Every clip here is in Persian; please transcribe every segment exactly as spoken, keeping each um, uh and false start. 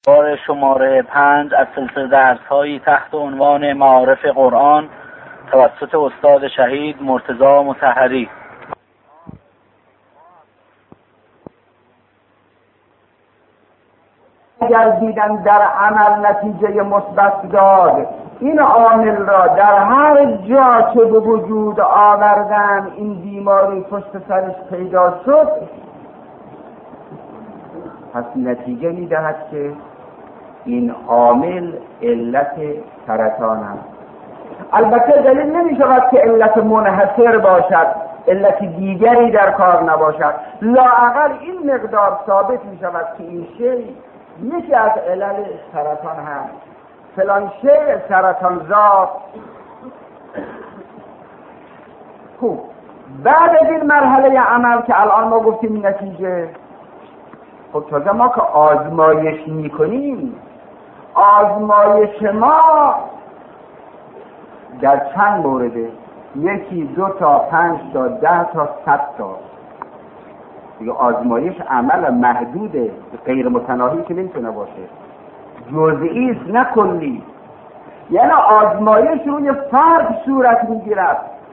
بار شماره پنج از سلسله درس‌هایی تحت عنوان معارف قرآن توسط استاد شهید مرتضی مطهری. اگر دیدن در عمل نتیجه مثبت داد، این عامل را در هر جا که به وجود آوردن این بیماری پشت سرش پیدا شد، پس نتیجه می‌دهد که این عامل علت سرطان است. البته دلیل نمی‌شود که علت منحصر باشد، علت دیگری در کار نباشد، لااقل این مقدار ثابت می‌شود که این شی یکی از علل سرطان هست، فلان شی سرطان زا. خوب، بعد از این مرحله عمل که الان ما گفتیم نتیجه، خب تازه ما که آزمایش میکنیم، آزمایش ما در چند مورده؟ یکی، دو تا، پنج تا، ده تا، صد تا. دیگه آزمایش عمل محدوده، غیر متناهی که نمیتونه باشه، جزئی است نه کلی. یعنی آزمایش روی فرد صورت میگیرد،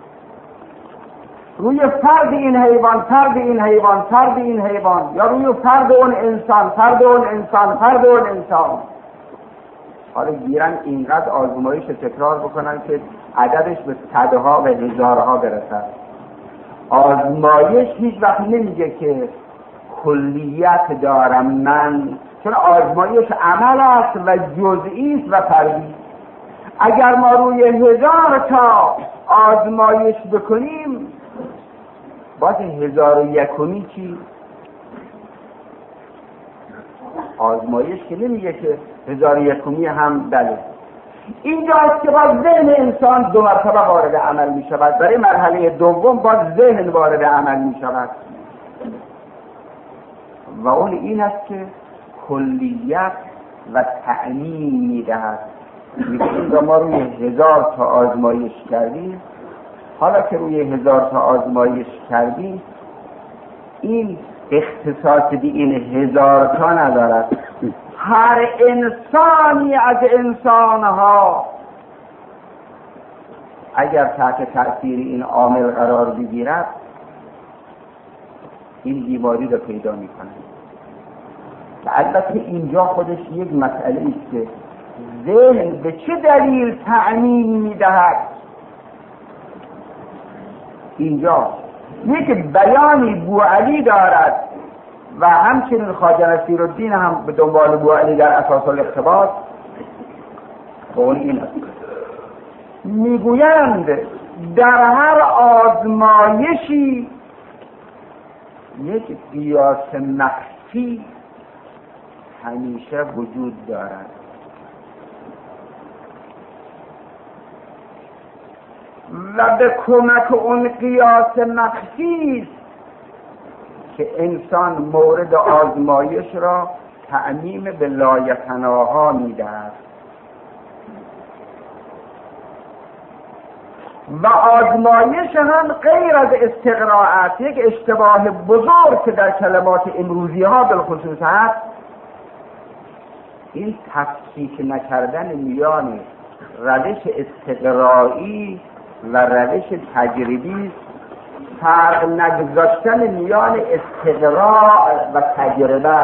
روی فرد این حیوان، فرد این حیوان، فرد این حیوان، یا روی فرد اون انسان، فرد اون انسان، فرد اون انسان. حالا گیرن اینقدر آزمایش تکرار بکنن که عددش به صدها و هزارها برسد. آزمایش هیچ وقت نمیگه که کلیت دارم من، چون آزمایش عمل است و جزئی است و فردی. اگر ما روی هزار تا آزمایش بکنیم، باز هزار و یکمی چی؟ آزمایش که نمیگه که هزار و یکمی هم بله. اینجاست که باز ذهن انسان دو مرتبه وارد عمل می شود. برای مرحله دوم باز ذهن وارد عمل می شود و اون این است که کلیت و تعمیم می دهد. این را ما روی هزار تا آزمایش کردیم. حالا که روی هزار تا آزمایش کردیم، این اختصاص به این هزار تا ندارد. هر انسانی از انسانها اگر تحت تأثیر این عامل قرار بگیرد، این بیماری رو پیدا میکنه. البته اینجا خودش یک مسئله است که ذهن به چه دلیل تعمیم میدهد. اینجا یک بیانی بوعلی دارد و همچنین خواجه نصیرالدین هم به دنبال بوعلی در اساس الاقتباس. قول این است، میگویند در هر آزمایشی یک قیاس مخفی همیشه وجود دارد و به کمک اون قیاس مخفی که انسان مورد آزمایش را تعمیم به لایتناها می‌دهد و آزمایش هم غیر از استقراءات، یک اشتباه بزرگ که در کلمات امروزی ها بالخصوص هست، این تفکیک نکردن میان روش استقرایی و روش تجربی، فرق نگذاشتن میان استقراء و تجربه.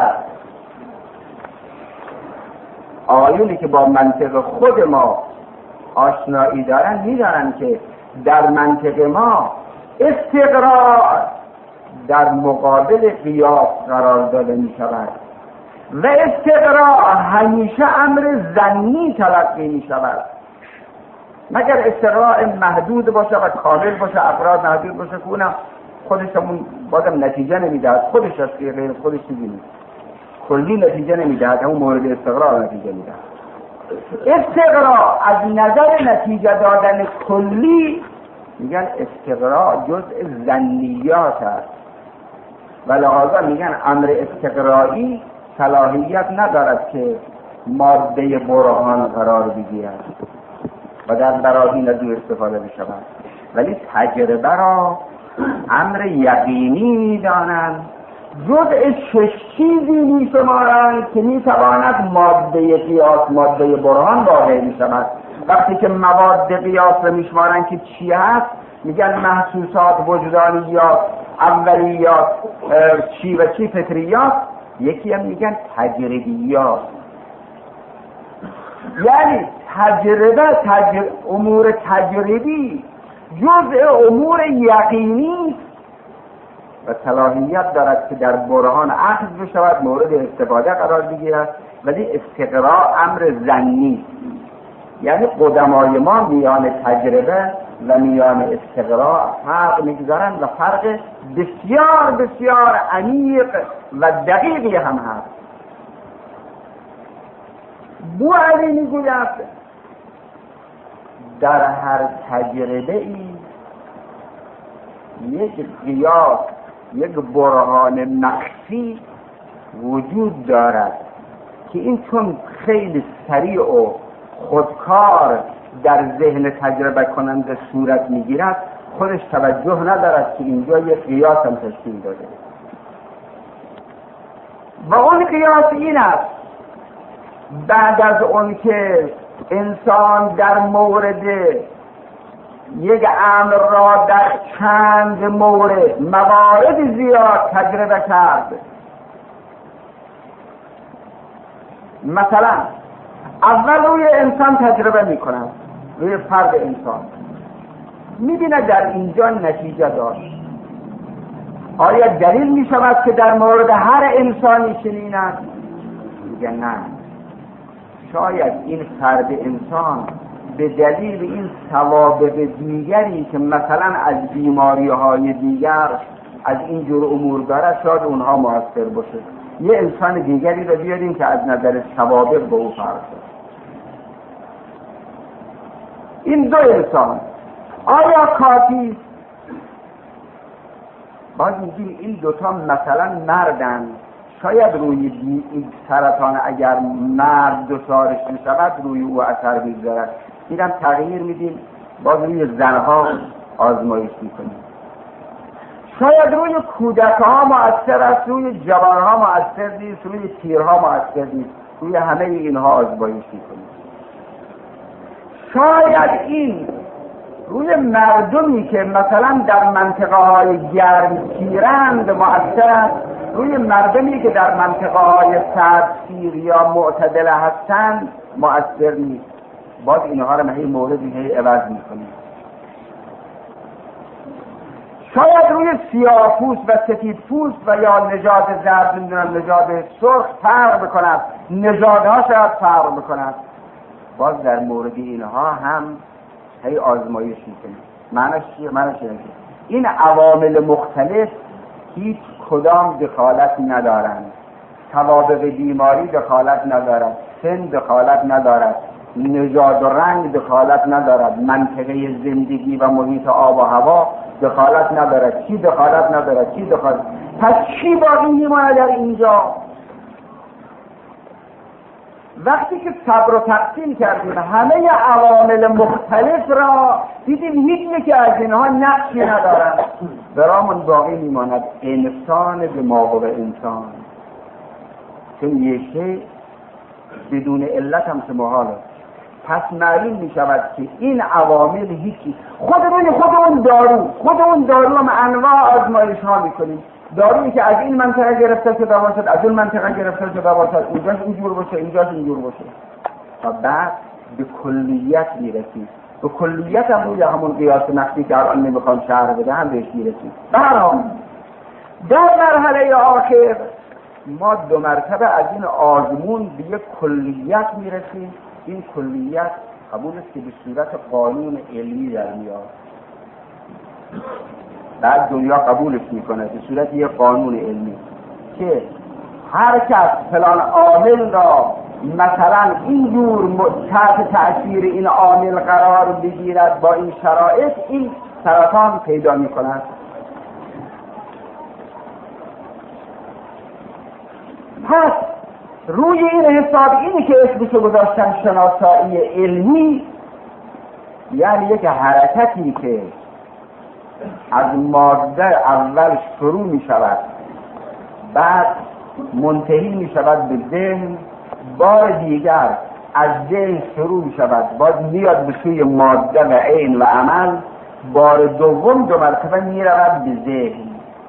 آیونی که با منطق خود ما آشنایی دارن میدارن که در منطق ما استقراء در مقابل قیاس قرار داده می شود و استقراء همیشه امر ظنی تلقی می شود، مگر استقراء محدود باشه و کامل باشه، افراد محدود باشه که اونم خودش همون بازم نتیجه نمیدهد، خودش از غیر خودش چیزی نیست، کلی نتیجه نمیدهد، همون مورد استقراء نتیجه میدهد. استقراء از نظر نتیجه دادن کلی میگن استقراء جزء ظنیات است و لحاظا میگن امر استقرائی صلاحیت ندارد که ماده برهان قرار بگیرد و در براهین از او استفاده بشود، ولی تجربه را امر یقینی میدانند جزء شش چیزی می شمارند که می تواند ماده قیاس، ماده برهان واقع می شود. وقتی که مواد قیاس رو می شمارند که چی هست، میگن محسوسات، وجدانیات، اولیات، چی و چی، فطریات. یکی هم میگن تجربیات. یعنی تجربه، تجر... امور تجربی جزء امور یقینی و صلاحیت دارد که در برهان اخذ بشود، مورد استفاده قرار بگیرد، ولی استقراء امر ظنی. یعنی قدمای ما میان تجربه و میان استقراء فرق میگذارند و فرق بسیار بسیار عمیق و دقیقی هم هست. بو علی میگوید در هر تجربه ای یک قیاس، یک برهان مخفی وجود دارد که این چون خیلی سریع و خودکار در ذهن تجربه کننده صورت میگیرد، خودش توجه ندارد که اینجا یک قیاس هم تشکیل داده. و اون قیاس این است: بعد از اون که انسان در مورد یک امر را در چند مورد، موارد زیاد تجربه کرد، مثلا اول روی انسان تجربه می کند، روی فرد انسان می بیند در اینجا نتیجه داشت. آیا دلیل می شود که در مورد هر انسانی چنین است؟ میگه نه. شاید این فرد انسان به دلیل این سوابق دیگری که مثلا از بیماری های دیگر از این جور امور دارد، شاید اونها مؤثر باشه. یه انسان دیگری رو بیاریم که از نظر سوابق به او فرق داره. این دو انسان آیا کافی؟ باز میگیم این دوتا مثلا مردن، شاید روی این سرطان اگر مرد دچارش میشود روی او اثر بگذارد. اینم تغییر میدیم، باز روی زنها آزمایش میکنیم. شاید روی کودکها مؤثر است، روی جوانها مؤثر نیست، روی پیرها مؤثر نیست، روی همه اینها آزمایش میکنیم. شاید این روی مردمی که مثلا در منطقه های گرم سیرند مؤثر است، روی مردمی که در منطقه های سرد سیر یا معتدل هستند مؤثر نیست. باز اینها رو مهی موردی هی عوض میکنیم. شاید روی سیاه پوست و سفید پوست و یا نژاد زرد، نمیدونم نژاد سرخ فرق بکند، نژادها شاید فرق بکند. باز در مورد اینها هم هی آزمایش میکنیم. معنیش چیه؟ معنیش چیه؟ این عوامل مختلف هیچ کدام دخالت ندارند. سوابق بیماری دخالت ندارد، سن دخالت ندارد، نژاد و رنگ دخالت ندارد، منطقه زندگی و محیط آب و هوا دخالت ندارد. چی دخالت ندارد؟ چی دخالت؟ پس چی باقی میماند در اینجا؟ وقتی که صبر و تقسیم کردیم همه عوامل مختلف را دیدیم هیچ یکی از اینها نقشی ندارند، برامون باقی میماند انسان به ماهو انسان. چون یه شی بدون علت هم که محاله. پس معلوم می شود که این عوامل هیچی، خود روی خود اون دارو خود اون دارو هم انواع آزمایش ها می کنیم. دارویی که از این منطقه گرفته شده باشد، از اون منطقه گرفته شده باشد، اینجاش اینجور باشه، اینجاش اینجور باشه، تا بعد به کلیت میرسید. به کلیت هم روی همون قیاس نقصی که الان نمیخوام شرح بدهم بهش میرسید. برام در مرحله آخر ما دو مرتبه از این آزمون به یک کلیت میرسیم. این کلیت قبول است که به صورت قانون علمی در میاد. بعد دنیا قبولش میکنه به صورت یک قانون علمی که هر کس فلان عامل را مثلا اینجور تحت تأثیر این عامل قرار بگیرد، با این شرایط این سرطان پیدا میکند. پس روی این حساب اینی که اسمشو گذاشتن شناسایی علمی، یعنی یک حرکتی که از ماده اول شروع می شود بعد منتهی می شود به ذهن، بار دیگر از ذهن شروع می شود، باز میاد به سوی ماده و عین و عمل، بار دوم دو مرتبه می رود به ذهن.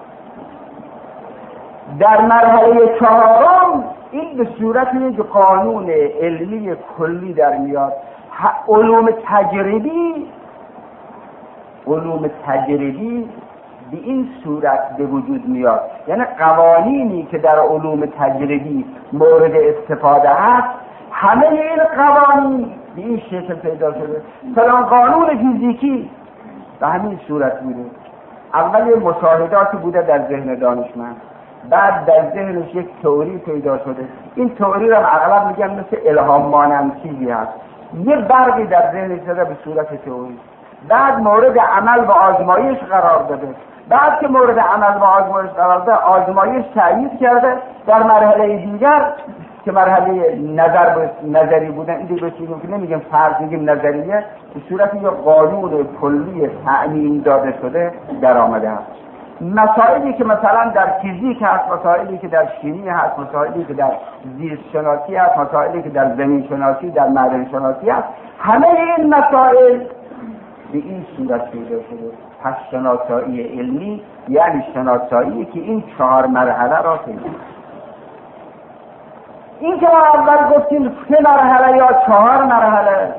در مرحله چهارم این به صورت یک قانون علمی کلی در میاد. علوم تجربی علوم تجربی به این صورت به وجود میاد، یعنی قوانینی که در علوم تجربی مورد استفاده هست، همه این قوانین به این شکل پیدا شده. فلان قانون فیزیکی به همین صورت بوده. اول مشاهداتی بوده در ذهن دانشمند، بعد در ذهنش یک تئوری پیدا شده. این تئوری رو اغلب میگن مثل الهام مانند چیزی هست، یه برقی در ذهنش زده به صورت تئوری، بعد مورد عمل و آزمایش قرار داده. بعد که مورد عمل و آزمایش قرار داده، آزمایش تأیید کرده. در مرحله دیگر که مرحله نظر نظری بودن، این دیگه چیزی که نمیگیم فرض، میگیم نظریه، به صورت یک قانون کلی تعیین داده شده در آمده است. مسائلی که مثلا در فیزیک هست، مسائلی که در شیمی هست، مسائلی که در زیست شناسی هست، مسائلی که در زمین شناسی، در معدن شناسی هست، همه این مسائل به این صورت پیدا شده. پس شناسایی علمی یعنی شناسایی که این چهار مرحله را پیدا. این که ما اول گفتیم سه مرحله یا چهار مرحله،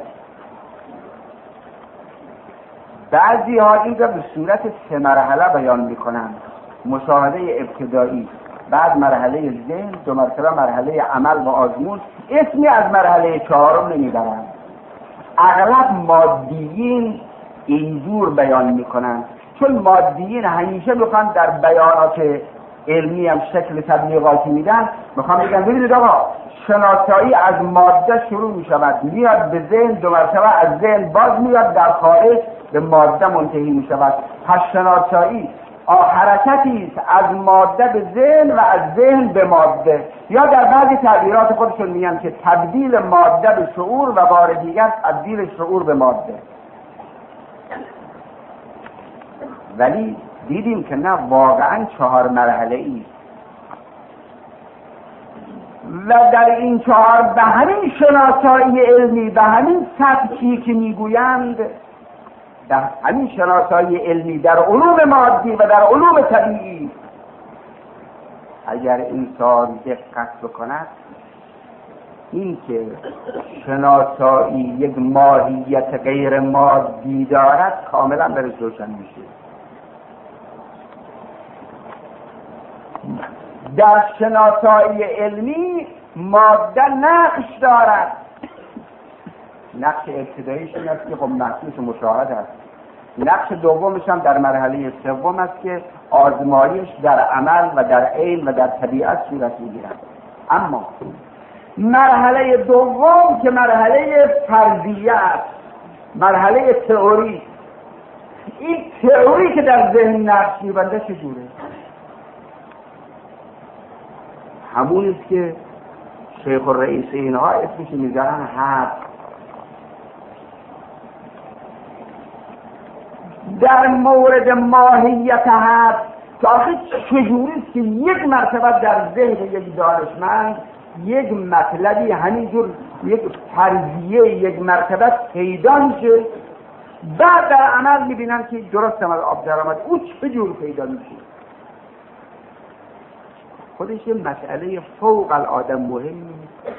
بعضی ها این را به صورت سه مرحله بیان میکنند. مشاهده ابتدایی، بعد مرحله ذهن، دو مرتبه مرحله عمل و آزمون. اسمی از مرحله چهارم نمیبرند. اغلب مادیین اینجور بیان میکنند، چون مادیین همیشه میخوان در بیانات علمی هم شکل تبلیغاتی میدن، میخوان بگن ببینید آقا شناسایی از ماده شروع میشود، میاد به ذهن، دو مرتبه از ذهن باز میاد در خارج به ماده منتهی میشود. پس شناسایی حرکتی است از ماده به ذهن و از ذهن به ماده، یا در بعضی تعبیرات خودشون میگن که تبدیل ماده به شعور و بار دیگر تبدیل شعور به ماده. ولی دیدیم که نه، واقعا چهار مرحله ای و در این چهار به همین شناسایی علمی، به همین سطحی که میگویند، در همین شناسایی علمی در علوم مادی و در علوم طبیعی، اگر انسان دقت بکند، این که شناسایی یک ماهیت غیر مادی دارد کاملا برش روشن میشه. در شناسایی علمی ماده نقش دارد. نقش ابتداییش این است که خب محسوس مشاهده است. نقش دومش هم در مرحله سوم است که آزمایش در عمل و در عین و در طبیعت صورت میگیرد. اما مرحله دوم که مرحله فرضیه است، مرحله تئوری، این تئوری که در ذهن نقش میبنده چجوره؟ همون است که شیخ الرئیس اینها اسمش میذارن حد. در مورد ماهیت حد که آخه چجوری است که یک مرتبه در ذهن یک دانشمند یک مطلبی همینجور یک فرضیه یک مرتبه پیدا میشه، بعد در عمل میبینن که درست هم از آب در آمد. او چجور پیدا میشه؟ خودش یه مسئله فوق العاده مهمی.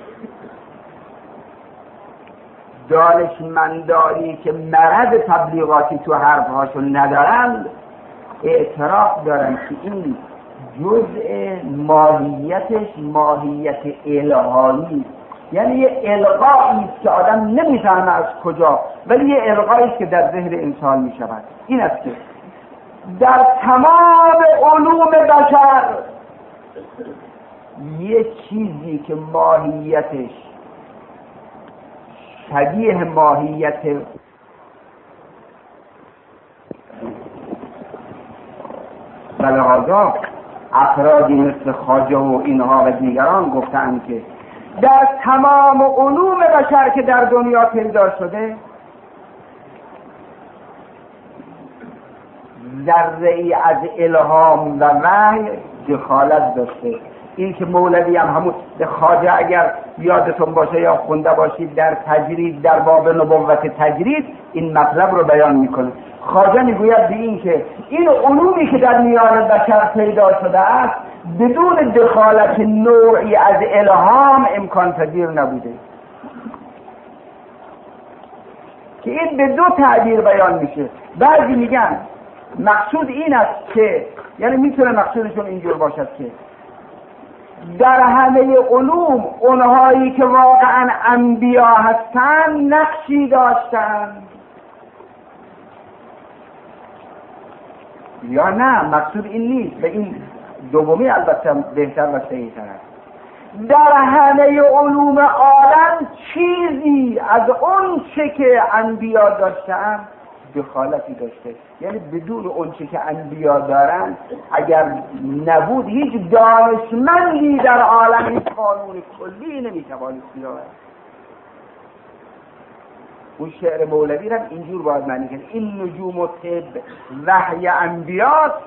دانشمندانی که مرض تبلیغاتی تو حرفهاشون ندارند اعتراف دارن که این جزء ماهیتش ماهیت الهامی، یعنی یه القایی است که آدم نمیفهمه از کجا، ولی یه القایی است که در ذهن انسان میشود. این است که در تمام علوم بشر یه چیزی که ماهیتش شبیه ماهیت بلغازا افرادی مثل خواجه و اینها و دیگران گفتند که در تمام علوم بشر که در دنیا پیدا شده ذره‌ای از الهام و وحی دخالت داشته. این که مولوی هم همون خواجه اگر یادتون باشه یا خونده باشید در تجرید، در باب نبوت تجرید این مطلب رو بیان میکنه. خواجه میگوید به این که این علومی که در میان بشر پیدا شده است بدون دخالت نوعی از الهام امکان پذیر نبوده. که این به دو تعبیر بیان میشه. بعضی میگن مقصود این است که، یعنی میتونه مقصودشون اینجور باشد که در همه علوم اونهایی که واقعا انبیا هستند نقشی داشتند، یا نه مقصود این نیست. به این دومی البته بهتر و صحیح‌تر است. در همه علوم عالم چیزی از اون چه که انبیا داشتند دخالتی داشته، یعنی بدون اون چه که انبیا دارن اگر نبود هیچ دانشمندی در عالم هیچ قانون کلی نمیتوانست بیاورد. اون شعر مولوی را اینجور باید معنی کنه: این نجوم و طب وحی انبیاست.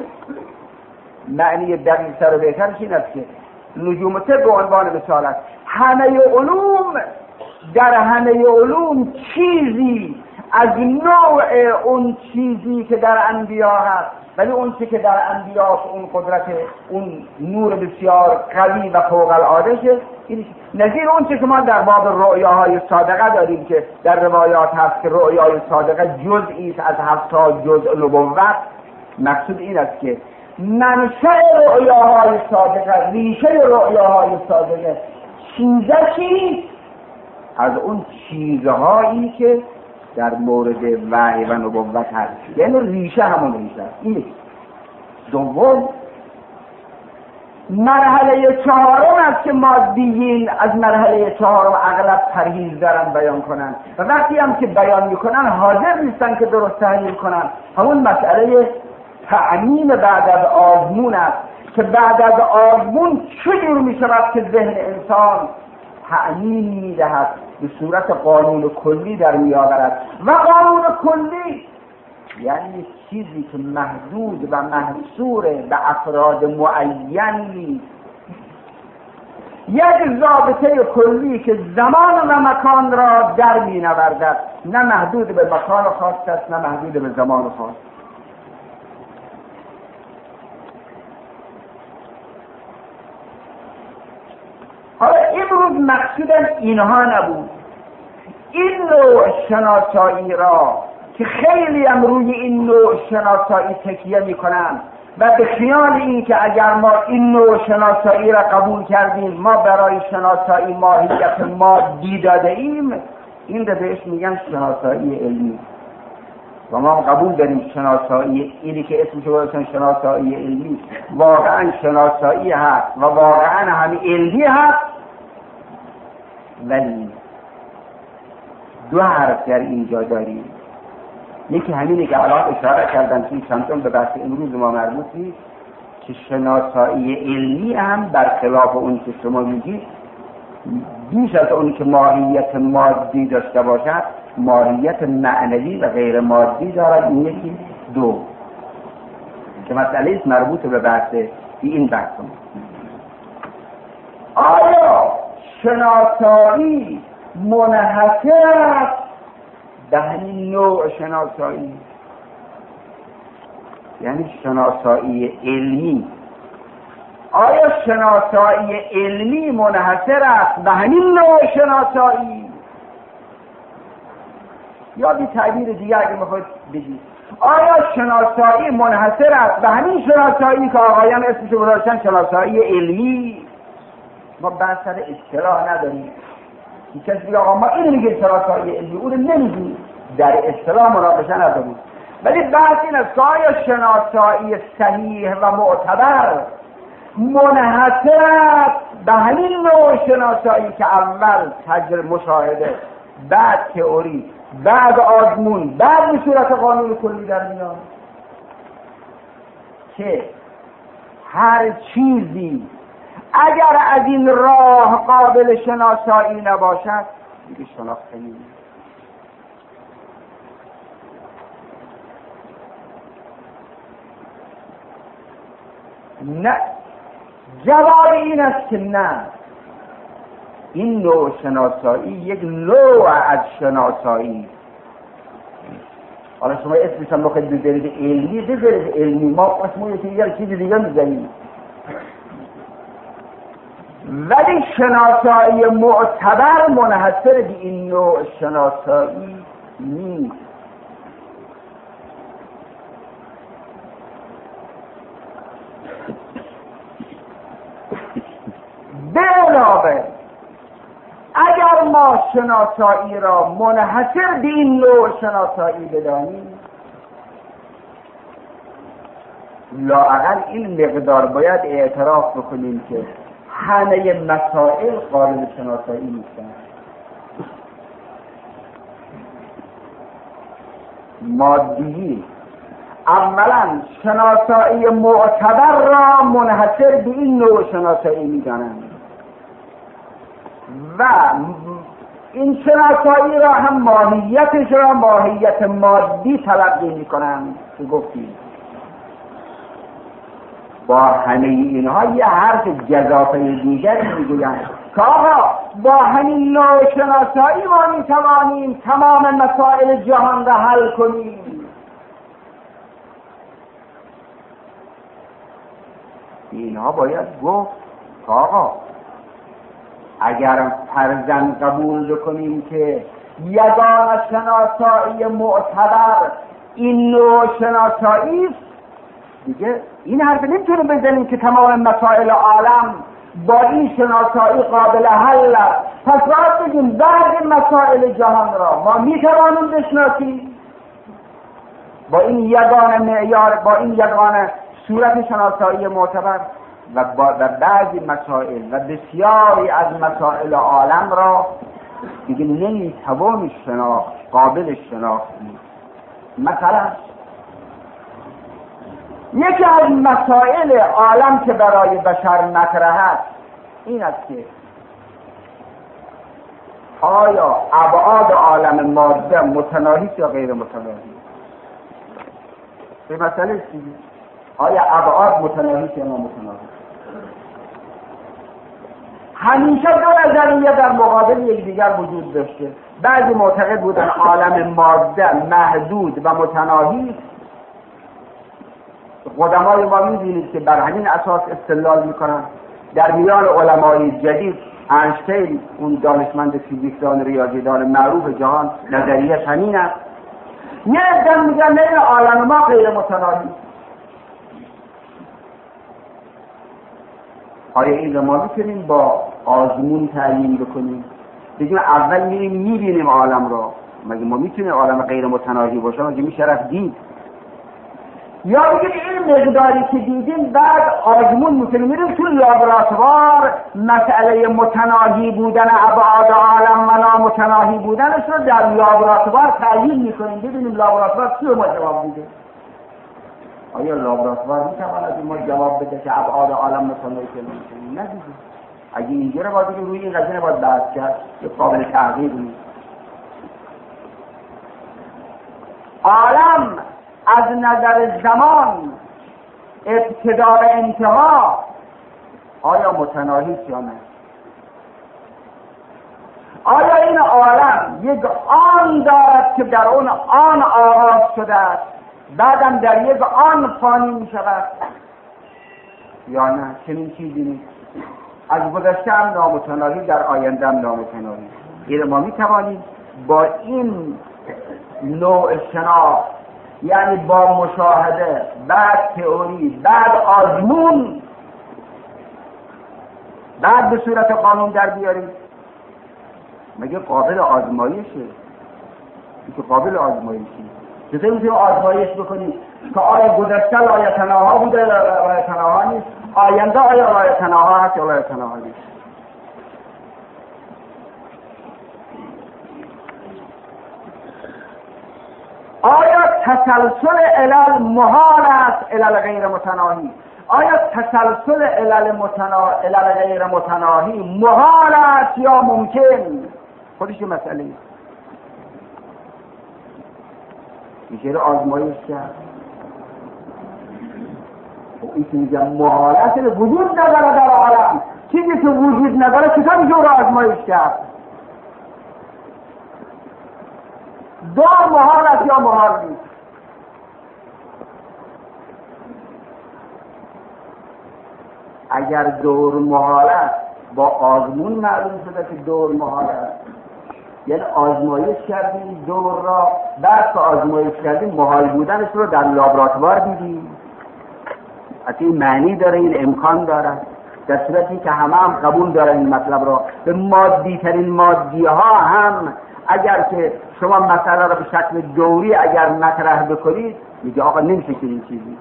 معنی دقیق تر و بهترش این است که نجوم و طب به عنوان مثال است. همه علوم، در همه علوم چیزی از نوع اون چیزی که در انبیا هست، ولی اون چیزی که در انبیا اون قدرت، اون نور بسیار قوی و فوق العاده شه. این نظیر اون چیزی که ما در باب رؤیاهای صادقه داریم که در روایات هست که رؤیای صادقه جزئی است از هفتا جزء نبوت. مقصود این است که منشأ رؤیاهای صادقه، ریشه رؤیاهای صادقه چیزی از اون چیزهایی که در مورد وحی و نبوت هست، یعنی ریشه همون ریشه است. این دوم مرحله چهارم است که مادیین از مرحله چهارم اغلب پرهیز دارن بیان کنن و وقتی هم که بیان میکنن حاضر نیستن که درست تحلیل کنن. همون مسئله تعمیم بعد از آزمون است که بعد از آزمون چجور میشود که ذهن انسان تعمیم میدهد، به صورت قانون کلی در میآورد. و قانون کلی یعنی چیزی که محدود و محصور به افراد معینی، یک ضابطه کلی که زمان و مکان را در می نوردد، نه محدود به مکان خاص است نه محدود به زمان خاص. حالا امروز مقصودم اینها نبود. این نوع شناسایی را که خیلی هم روی این نوع شناسایی تکیه میکنن و به خیال این که اگر ما این نوع شناسایی را قبول کردیم ما برای شناسایی ماهیت مادی داده ایم، این را بهش میگن شناسایی علمی. و ما قبول داریم شناسایی، اینی که اسمش رو بزنن شناسایی علمی، واقعا شناسایی هست و واقعا همین علمی هست. ولی دو حرف در اینجا داریم. یکی همینه که الان اشاره کردم که چندان به بحث امروز ما مربوط نیست، که شناسایی علمی هم برخلاف اون که شما میگید بیش از اون که ماهیت مادی داشته باشد ماهیت معنوی و غیر مادی دارد. این یکی. دو که مسئله است مربوط به بحث این بحث. آیا شناسایی منحصر است به همین نوع شناسایی، یعنی شناسایی علمی؟ آیا شناسایی علمی منحصر است به همین نوع شناسایی؟ یا بی تعبیر دیگه اگه میخواید بگید، آیا شناسایی منحصر است به همین شناسایی که آقایان اسمشو گذاشتن شناسایی علمی؟ ما بحث سر اصطلاح نداریم. کسی بگه آقا ما اینو میگه شناسایی علمی، اونو نمیگیم، در اصطلاح مناقشه نداریم. ولی بحث این است که آیا شناسایی صحیح و معتبر منحصر است به همین نوع شناسایی که اول تجربه مشاهده، بعد تئوری، بعد آزمون، بعد به صورت قانون کلی در میاد، که هر چیزی اگر از این راه قابل شناسایی نباشد دیگه شناخته نیست. نه، جواب این است که نه، این نوع شناسایی یک نوع از شناسایی. حالا شما اسمش هم بخواید بذارید علمی، بذارید علمی، ما اسمو یکی دیگر چیز دیگر میذاریم، ولی شناسایی معتبر منحصر به این نوع شناسایی نیست. به علاوه اگر ما شناسایی را منحصر به این نوع شناسایی بدانیم، لااقل این مقدار باید اعتراف بکنیم که همه مسائل قابل شناسایی نیستند. مادی اولا شناسایی معتبر را منحصر به این نوع شناسایی می‌دانند و این شناسایی را هم ماهیتش را ماهیت مادی تلقی می‌کنند که گفتیم. با همه اینها یه حرف گزافه دیگر میگویند که آقا با همین نوع شناسایی ما میتوانیم تمام مسائل جهان را حل کنیم. اینها باید گفت که آقا اگر فرضاً قبول بکنیم که یگانه شناسایی معتبر این نوع شناسایی است، دیگه این حرف نمیتونیم بزنیم که تمام مسائل عالم با این شناسایی قابل حل است. پس باید بگیم بعضی مسائل جهان را ما میتوانیم بشناسیم با این یگانه معیار، با این یگانه صورت شناسایی معتبر، و با بعضی مسائل و بسیاری از مسائل عالم را دیگه نمیتوانیم شناخت، قابل شناخت نیست. مثلا یکی از مسائل عالم که برای بشر مطرح است این است که آیا ابعاد عالم ماده متناهی یا غیر متناهی؟ به مسئله چیزی آیا ابعاد متناهی یا نامتناهی؟ همیشه دو نظریه در مقابل یکدیگر وجود داشته. بعضی معتقد بودن عالم ماده محدود و متناهی. قدمای ما می‌بینید که بر همین اساس استدلال می‌کنن. در میان علمای جدید اینشتین، اون دانشمند فیزیکدان ریاضیدان معروف جهان، نظریه همین است. یه عده میگن نه، عالم ما غیر متناهی. آیا این رو ما میتونیم با آزمون تعیین بکنیم؟ بگیم اول میریم میبینیم عالم را، مگه ما میتونیم عالم غیر متناهی باشه؟ مگه میشه رفت دید؟ یا بگیم این مقداری که دیدیم بعد آزمون میکنیم، میریم تو لابراتوار مسئله متناهی بودن ابعاد عالم و نامتناهی بودنش رو در لابراتوار تعیین میکنیم، ببینیم لابراتوار چی رو ما جواب میده. آیا لابراتوار میتواند ما جواب بده که ابعاد عالم متناهی کنیم؟ نه دیگه. اگه اینجا رو باید بگیم روی این قضیه باید بحث کرد، که قابل تغییر نیست. عالم از نظر زمان ابتدا و انتها آیا متناهی یا نه؟ آیا این عالم یک آن دارد که در اون آن آغاز شده است بعدم در یک آن فانی می شود یا نه؟ چنین چیزی نیست. از گذشته هم نامتناهی، در آینده هم نامتناهی. این ما می توانیم با این نوع شناخت، یعنی با مشاهده، بعد تئوری، بعد آزمون، بعد به صورت قانون در بیاریم. مگه قابل آزمایشه؟ این که قابل آزمایشه. چطور میتونیم آزمایش بکنیم که آیا گذشته لایتناها بوده یا لایتناها نیست؟ آینده آیا لایتناها هست یا لایتناها نیست؟ آیا تسلسل علل محال است علل غیر متناهی؟ آیا تسلسل علل متنا... علل غیر متناهی محال است یا ممکن؟ خودش مسئله است. میشه رو آزمایش کرد. این که میگم محالت وجود نداره در عالم، چیزی که وجود نداره چطور میشه رو آزمایش کرد؟ دور محال است یا محال نیست؟ اگر دور محال است با آزمون معلوم شده که دور محال است، یعنی آزمایش کردیم دور را، بعد که آزمایش کردیم محال بودنش رو در لابراتوار دیدیم. حتی این معنی داره، این امکان داره، در صورتی که همه هم قبول دارن این مطلب را. به مادی ترین مادی ها هم اگر که شما مسئله را به شکل دوری اگر مطرح بکنید میگه آقا نمیشه که این چیزی.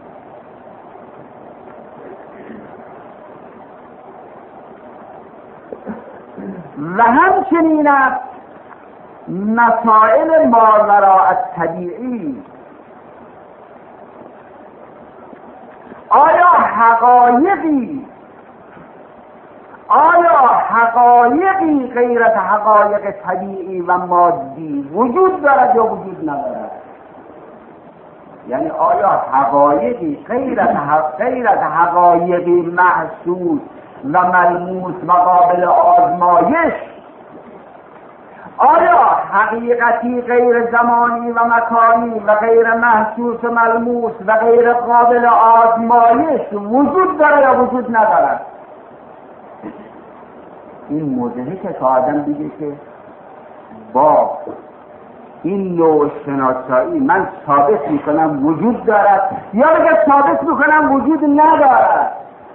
و همچنین مسائل ماوراء طبیعی، آیا حقایقی آیا حقایقی غیر از حقایق طبیعی و مادی وجود دارد یا وجود ندارد؟ یعنی آیا حقایقی غیر از غیر از حقایقی محسوس و ملموس و قابل آزمایش، آیا حقیقتی غیر زمانی و مکانی و غیر محسوس و ملموس و غیر قابل آزمایش وجود داره یا وجود ندارد؟ این مدهشه که آدم دیگه که با این نوع شناسایی من ثابت میکنم وجود دارد یا بگه ثابت میکنم وجود ندارد.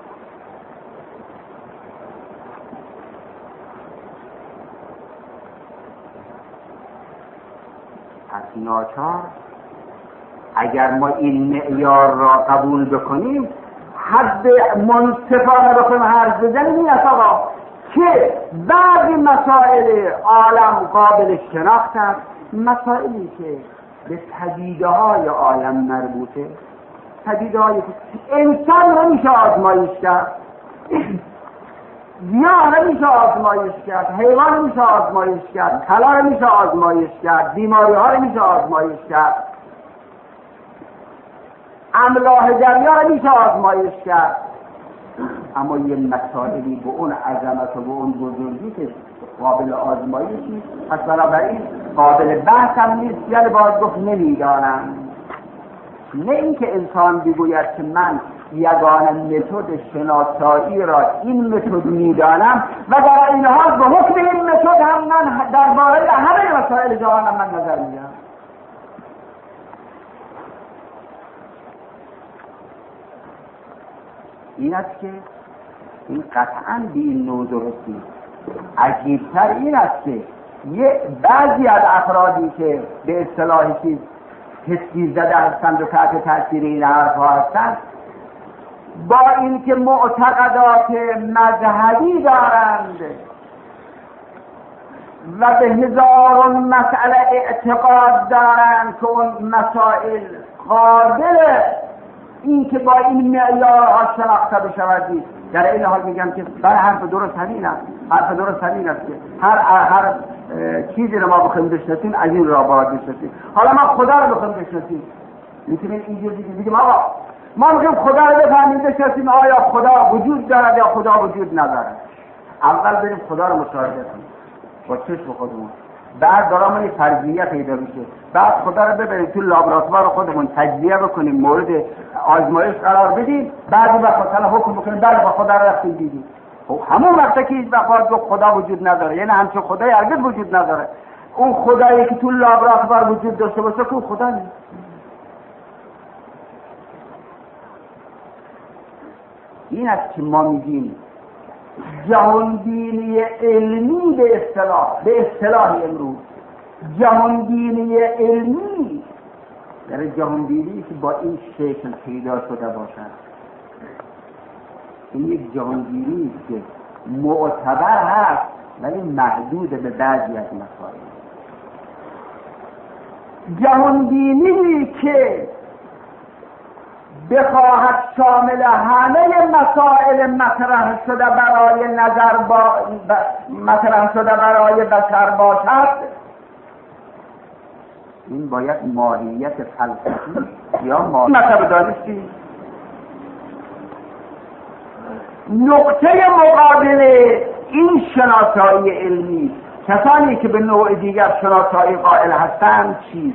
پس ناچار اگر ما این معیار را قبول بکنیم، حد منصفانه بکنیم حرف بزنیم، این اصلا که بعضی مسائل عالم قابل شناخت است، مسائلی که به پدیده های عالم مربوطه، پدیده های انسان رو میشه آزمایش کرد، گیاه رو میشه آزمایش کرد، حیوان رو میشه آزمایش کرد، کلا رو میشه آزمایش کرد، بیماری ها رو میشه آزمایش کرد، املاح دریا رو میشه آزمایش کرد. اما یه مسائلی به اون عظمت و به اون بزرگی که قابل آزمایش نیست، پس بنابراین قابل بحث هم نیست، یعنی باید گفت نمیدانم. نه اینکه انسان بگوید که من یگانه متد شناسایی را این متد میدانم و در این حال به حکم این متد هم من درباره همه مسائل جهانم من نظر میدم. این است که این قطعاً به این نوع درست نیست. عجیبتر این است که یه بعضی از افرادی که به اصطلاح چیز حسی زده هستند و تحت تاثیر این حرفها هستند، با اینکه معتقدات مذهبی دارند و به هزاران مسئله اعتقاد دارند که اون مسائل قابل این که با این معیارها شناخته بشود، در این حال میگم که برای حرف درست همین است. حرف درست همین است که هر هر چیزی رو ما بخوایم بشناسیم از این راه باید بشناسیم. حالا ما خدا رو بخوایم بشناسیم میتونیم اینجور بگیم آقا ما میگیم خدا رو بفهمیم بشناسیم، آیا خدا وجود دارد یا خدا وجود ندارد. اول بریم خدا رو مشاهده کنیم با چشم خودمون، بعد برامون یه فرضیه پیدا میشه، بعد خدا رو ببریم تو لابراتوار خودمون تجزیه بکنیم، مورد آزمایش قرار بدیم، بعد وقت مثلا حکم بکنیم بعد با خدا رو رفتیم دیدیم. خب همون وقتی که هیچ وقت خدا وجود نداره، یعنی همچون خدای هرگز وجود نداره. اون خدایی که تو لابراتوار وجود داشته باشه که خدا نیست. این است که ما میگیم جهانبینی علمی به اصطلاح به اصطلاح امروز جهانبینی علمی در جهانبینی که با این شکل پیدا شده باشد، این یک جهانبینی که معتبر هست ولی محدود به بعضی از مسائل. جهانبینی که بخواهد شامل همه مسائل مطرح شده برای نظر با مطرح شده برای بشر باشد، این باید ماهیت فلسفی یا ماهیت مطلب دانشی نقطه مقابل این شناسایی علمی، کسانی که به نوع دیگر شناسایی قائل هستند، چی؟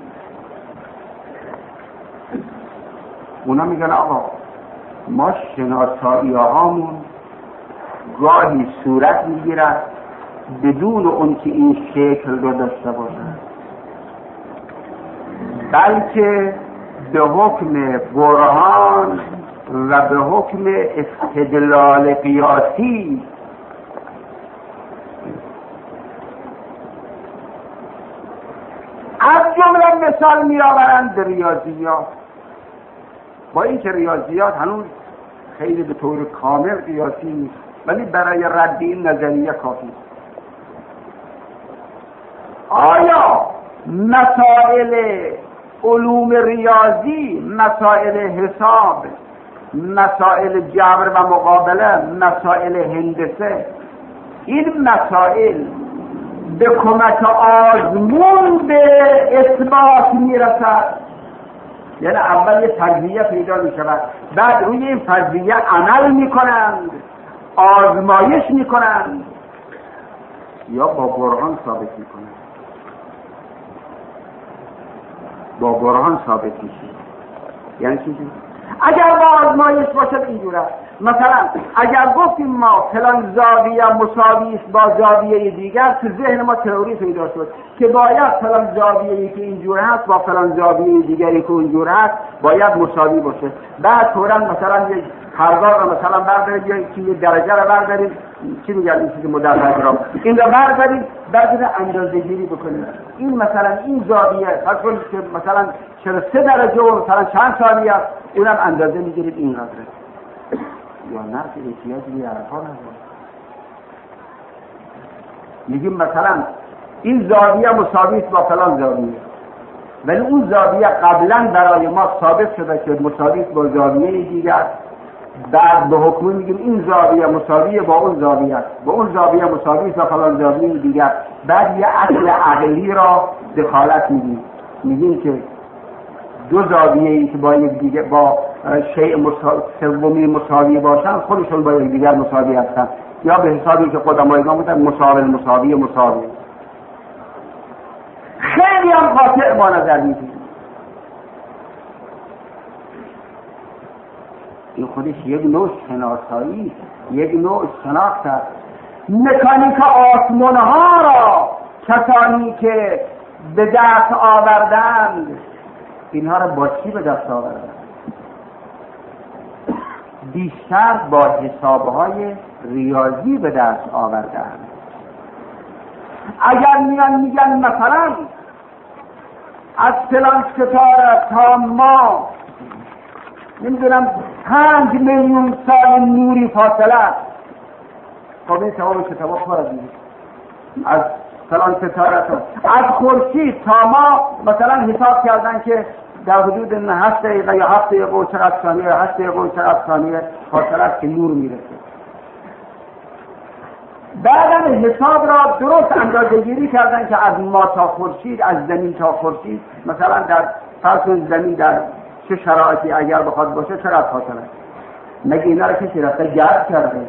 اونا میگن آقا ما شناسایی هامون گاهی صورت میگیرد بدون اون که این شکل رو داشته باشند، بلکه به حکم برهان و به حکم استدلال قیاسی از جمله مثال میآورند به ریاضیات، با اینکه ریاضیات هنوز خیلی به طور کامل قیاسی نیست، ولی برای رد این نظریه کافی. آیا مسائل علوم ریاضی، مسائل حساب، مسائل جبر و مقابله، مسائل هندسه، این مسائل به کمک آزمون به اثبات میرسد؟ یعنی اول یه فرضیه پیدا می شود، بعد روی این فرضیه عمل می کنند، آزمایش می کنند، یا با برهان ثابت می کنند؟ با برهان ثابت می شود. یعنی چیزی اگر با آزمایش باشد اینجوره، مثلا اگر گفتیم ما فلان زاویه مساوی است با زاویه دیگر، تو ذهن ما تئوری پیدا شد که باید فلان زاویه‌ای که اینجور هست با فلان زاویه دیگری که اونجور هست باید مساوی باشه. بعد فوراً مثلا یک خردار رو مثلا بردارید، یا یه درجه رو بردارید، چی میگن این چیز مدرج را، این رو بردارید، بعد اندازه‌گیری بکنید. این مثلا این زاویه فرض کنید که مثلا چهل و سه درجه و مثلا چند ثانیه است، اونم اندازه میگیرید اینقدره. یا نه که احتیاجی به حرفا نداره. میگیم مثلا این زاویه مساوی است با فلان زاویه، ولی اون زاویه قبلا برای ما ثابت شده که مساوی است با زاویه دیگر، بعد به حکم میگیم این زاویه مساوی با اون زاویه است، با اون زاویه مساوی است با فلان زاویه دیگر، بعد یه اصل عقلی را دخالت میدیم، میگیم که دو زاویه ای که با یک دیگه با شیء سومی مساوی باشن خودشون با یک دیگر مساوی هستن، یا به حسابی که قدمایگان بودن مساوی مساوی مساوی. خیلی هم قاطع ما نظر میدیم. این خودش یک نوع شناسایی، یک نوع شناخت است. مکانیک آسمان ها را کسانی که به دست آوردند، اینها را با چی به دست آوردند؟ بیشتر با حسابهای ریاضی به دست آوردند. اگر میان میگن مثلا از فلان ستاره تا ما نمیدونم پنج میلیون سال نوری فاصله است، خب این تمام کتابا پر دیگه از فلان ستاره تا از خورشید تا ما مثلا حساب کردن که در حدود هشت دقیقه یا هفت دقیقه و چقدر ثانیه، هشت دقیقه و چقدر ثانیه فاصله است که نور میرسه. بعدم حساب را درست اندازه گیری کردن که از ما تا خورشید، از زمین تا خورشید مثلا در فرض زمین در چه شرایطی اگر بخواد باشه چقدر فاصله. مگه اینا رو کسی رفته گرد کرده؟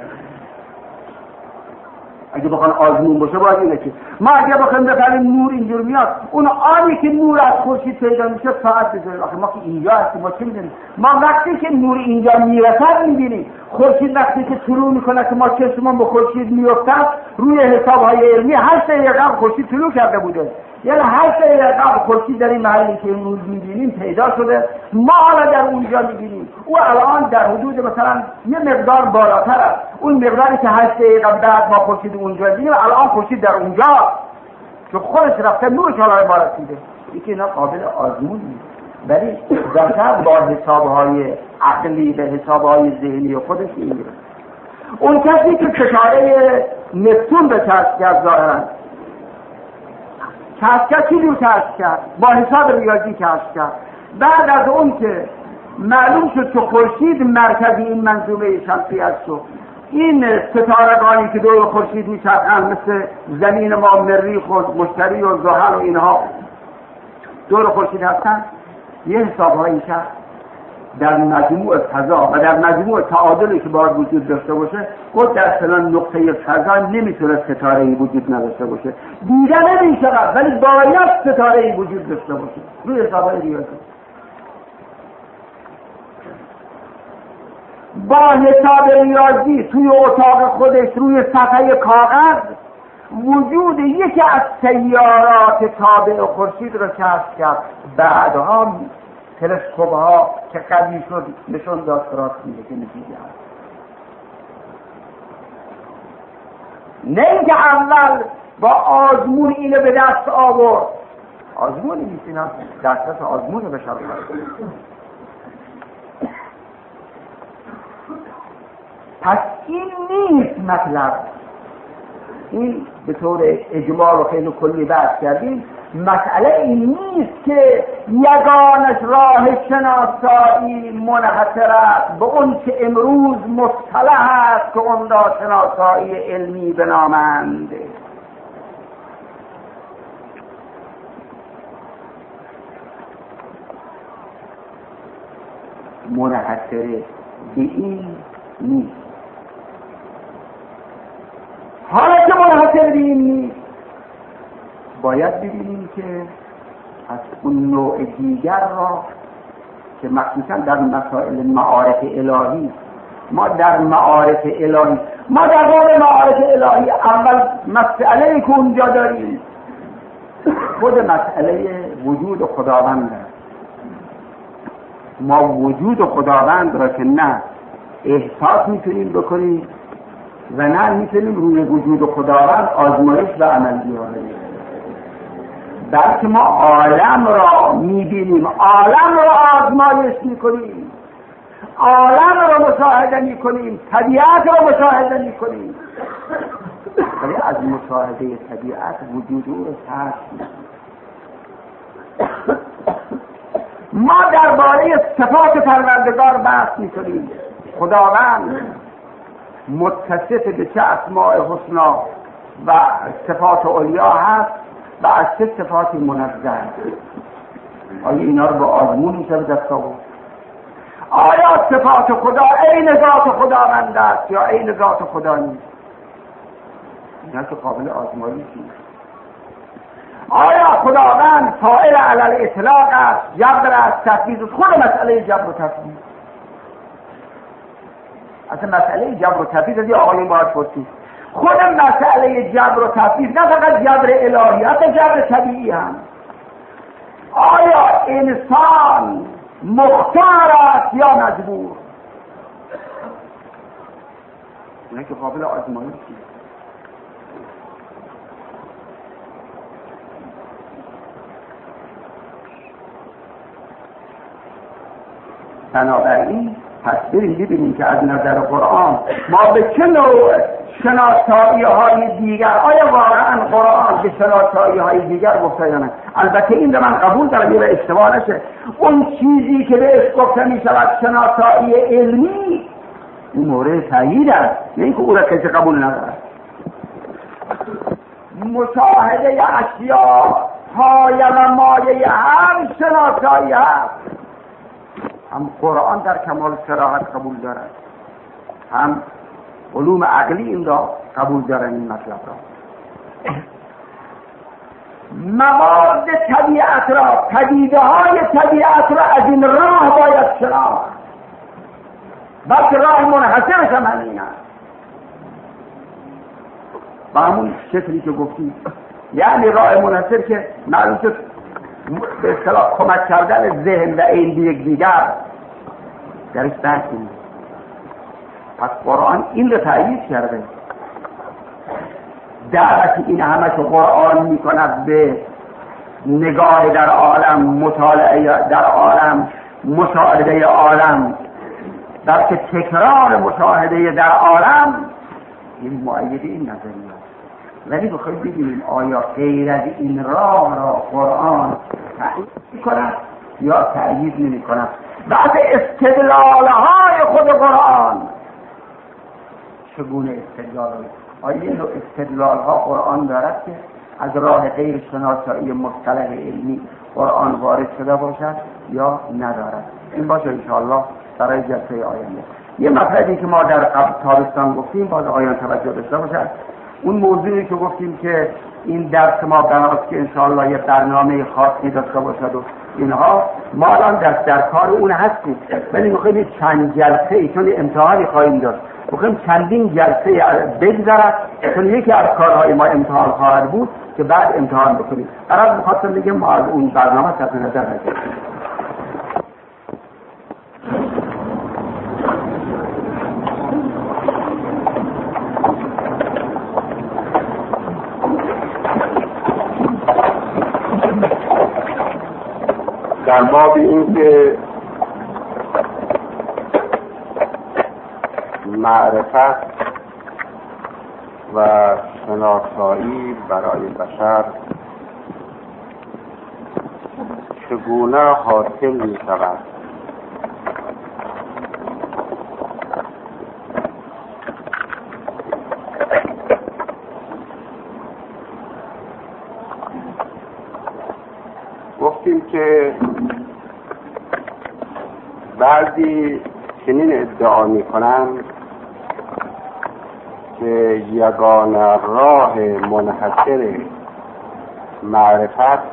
اگه بخوان آزمون باشه باید اینه که ما اگه بخوایم بفهمیم نور اینجور میاد، اون آنی که نور از خورشید پیدا میشه ساعت بذاریم. آخه ما که اینجا هستیم، ما چه میدونیم؟ ما وقتی که نور اینجا میرسد میبینیم. خورشید وقتی که طلوع میکنه که ما چشممون به خورشید میافتد، روی حسابهای علمی هشت دقیقه خورشید طلوع کرده بوده. یعنی هشت دقیقه خورشید در این محلی که نور میبینیم پیدا شده، ما حالا در اونجا میبینیم. او الان در حدود مثلا یه مقدار بالاتر است. اون مقداری که هشت دقیقه بعد ما خورشید اونجا دیدیم، الان خورشید در اونجا که خودش رفته نورش حالا بالا رسیده. یکی اینا قابل آزمون نیست، ولی ظاهرا با حسابهای عقلی به حسابهای ذهنی خودش میگیره. اون کسی که ستاره نپتون به کشف کرد، ظاهرا کشف کرد، چی رو کشف کرد؟ با حساب ریاضی کشف کرد. بعد از اون که معلوم شد که خورشید مرکزی این منظومه شمسی است و این ستارگانی که دور خورشید میچرخند مثل زمین ما، مریخ و مشتری و زحل و اینها دور خورشید هستن، یه حسابهایی کرد. در مجموع فضا و در مجموع تعادلی که باید وجود داشته باشه، خود در فلان نقطه فضا نمیتونه ستاره‌ای وجود نداشته باشه. دیده نمیشود ولی باید ستاره‌ای وجود داشته باشه روی حساب ریاضی. با حساب ریاضی توی اتاق خودش روی صفحه کاغذ وجود یکی از سیارات تابع خورشید رو کشف کرد. بعدها تلسکوپ ها که قوی شد نشون داد راست میگه که نتیجه هست. نه اینکه اول با آزمون اینو به دست آورد. آزمون نیست، اینا دسترس آزمون رو بشه. پس این نیست مطلب. این به طور اجمال و خیلی کلی بحث کردیم. مسئله این نیست که یگانش راه شناسایی منحصر است به اون که امروز مصطلح است که اون را شناسایی علمی بنامند. منحصر به این نیست. حالا که منحصر به این نیست، باید ببینیم که از اون نوع دیگر را که مخصوصا در مسائل معارف الهی، ما در معارف الهی ما در باب معارف الهی اول مسئله که اونجا داریم خود مسئله وجود خداوند است. ما وجود خداوند را که نه احساس میتونیم بکنیم و نه میتونیم روی وجود خداوند آزمایش و عمل بیاریم، بلکه ما عالم را میبینیم، عالم را آزمایش میکنیم، عالم را مشاهده میکنیم، طبیعت را مشاهده میکنیم، ولی از مشاهده طبیعت وجود او را کشف میکنیم. ما درباره صفات پروردگار بحث میکنیم. خداوند متصف به چه اسماء حسنا و صفات علیا هست و از چه صفاتی منزه است. آیا اینا رو به آزمون میشه به دست آورد؟ آیا صفات خدا عین ذات خداوند است یا عین ذات خدا نیست؟ اینا که قابل آزمایش نیست. آیا خداوند فاعل علی الاطلاق است، جبر است، تفویض است؟ خود مسئله جبر و تفویض، اصلا مسئله جبر و تفویض از آقایون باید پرسید. خود مسئله جبر و تفویض نه فقط جبر الهی، حتی جبر طبیعی هم. آیا انسان مختار است یا مجبور؟ اینه که قابل آزمایش نیست. بنابراین پس بریم ببینیم که از نظر قرآن ما به چه نوع شناسایی های دیگر، آیا واقعا قرآن به شناسایی های دیگر گفته یا نه؟ البته این رو من قبول دارم، یه به اشتباه نشه. اون چیزی که بهش گفته می شود شناسایی علمی، این مورد تأیید است، نه اینکه او را کسی قبول ندارد. مشاهده اشیاء پایه و مایه هم شناسایی هست. هم قرآن در کمال صراحت قبول دارد، هم علوم عقلی این را قبول دارن. این مطلب را مواد طبیعت را، پدیده های طبیعت را از این راه باید شناخت، بلکه راه منحصرش هم همین است. با همون شکلی که گفتیم، یعنی راه منحصر که معلوم شد به اصطلاح کمک کردن ذهن و عین به یکدیگر درش بحث نیست. پس قرآن این رو تأیید کرده. دعوت این همه که قرآن میکند به نگاه در عالم، مطالعه در عالم، مشاهده عالم، بلکه تکرار مشاهده در عالم، این مؤید این نظریه. ولی بخواهید ببینیم آیا غیر از این راه را قرآن تأیید میکند یا تأیید نمیکند. بعد استدلال های خود قرآن چگونه استدلال های آیا این نوع استدلال ها قرآن دارد که از راه غیر شناسایی مصطلح علمی قرآن وارد شده باشد یا ندارد. این باشه انشاءالله برای جلسه آینده. یه مطلبی که ما در قبل تابستان گفتیم باز آیان توجه داشته باشد، اون موضوعی که گفتیم که این درس ما بناست که انشاءالله یه برنامه خاصی داشته باشد و اینها، ما الان در, در کار اون هستیم، ولی میخوایم چند جلسه ای چون امتحانی خواهیم داشت، میخوایم چندین جلسه بگذرد چون یکی از کارهای ما امتحان خواهد بود که بعد امتحان بکنیم. برای بخاطر دیگه ما از اون برنامه صرف نظر نکنیم. در باب این که معرفت و شناسایی برای بشر چگونه حاصل می شود، گفتیم که بعضی چنین ادعا می کنند که یگانه راه منحصر معرفت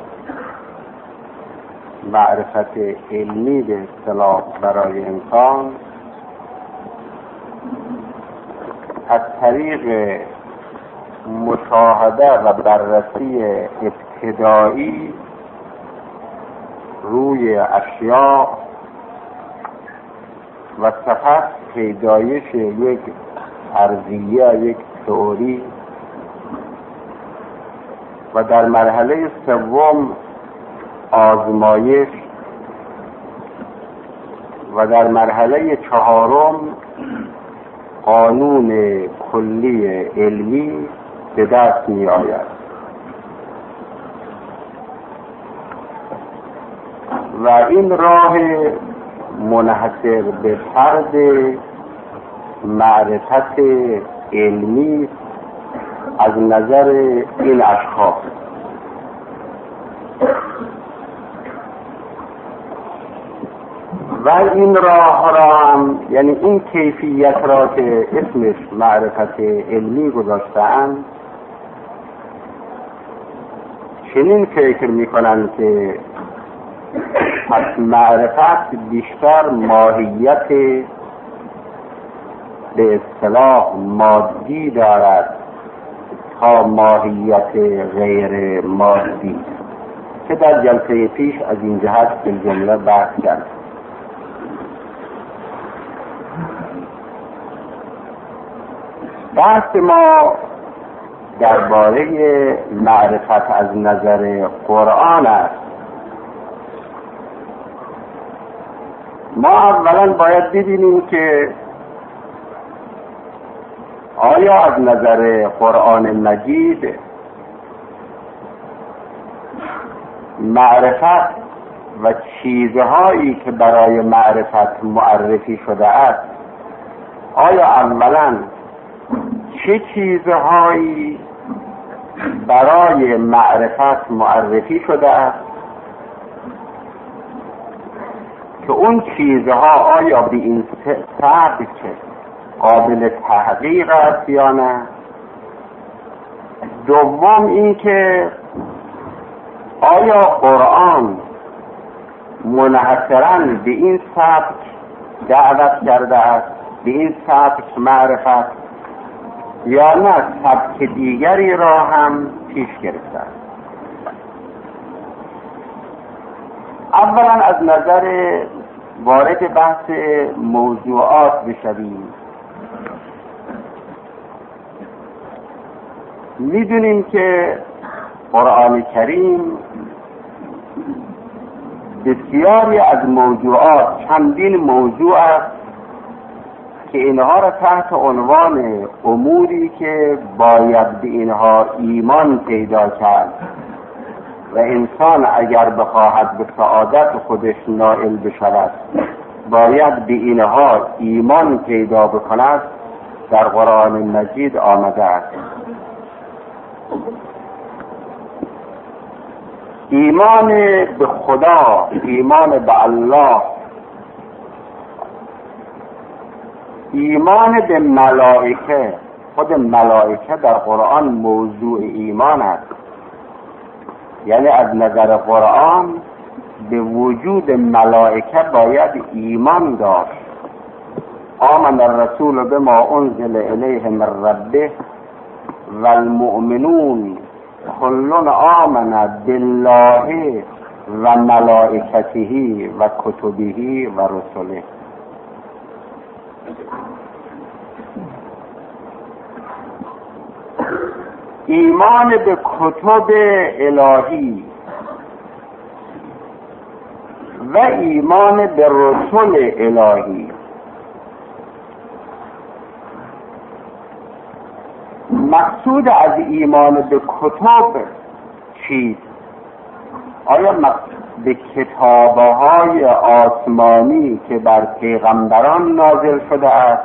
معرفت علمی به اصطلاح برای انسان از طریق مشاهده و بررسی ابتدایی روی اشیاء و سپس پیدایش یک فرضیه، یک تئوری و در مرحله سوم آزمایش و در مرحله چهارم قانون کلی علمی به دست می آید. و این راه منحصر به فرد معرفت علمی از نظر این اشخاص و این راه را هم، یعنی این کیفیت را که اسمش معرفت علمی گذاشتند، چنین فکر میکنند که پس معرفت بیشتر ماهیت به اصطلاح مادی دارد تا ماهیت غیر مادی، که در جلسه پیش از این جهت به جمله بحث کرد. بحث ما درباره معرفت از نظر قرآن است. ما اولا باید ببینیم که آیا از نظر قرآن مجید معرفت و چیزهایی که برای معرفت معرفی شده است، آیا اولا چه چیزهایی برای معرفت معرفی شده است که اون چیزها آیا به این سبک قابل تحقیق است یا نه. دوم این که آیا قرآن منحصراً به این سبک دعوت کرده است، به این سبک معرفت، یا نه سبک دیگری را هم پیش گرفته است. اولا از نظر وارد بحث موضوعات بشویم. میدونیم که قرآن کریم بسیاری از موضوعات، چندین موضوع است که اینها را تحت عنوان اموری که باید به اینها ایمان پیدا کرد و انسان اگر بخواهد به سعادت خودش نائل بشود باید به اینها ایمان پیدا بکند، در قرآن مجید آمده است. ایمان به خدا، ایمان به الله، ایمان به ملائکه. خود ملائکه در قرآن موضوع ایمان است، یعنی از نظر قرآن به وجود ملائکه باید ایمان داشت. آمن الرسول بما انزل الیه من ربه والمؤمنون كل آمن بالله و ملائکته و کتبه و رسله. ایمان به کتب الهی و ایمان به رسل الهی. مقصود از ایمان به کتب چیست؟ آیا به کتاب‌های آسمانی که بر پیغمبران نازل شده است؟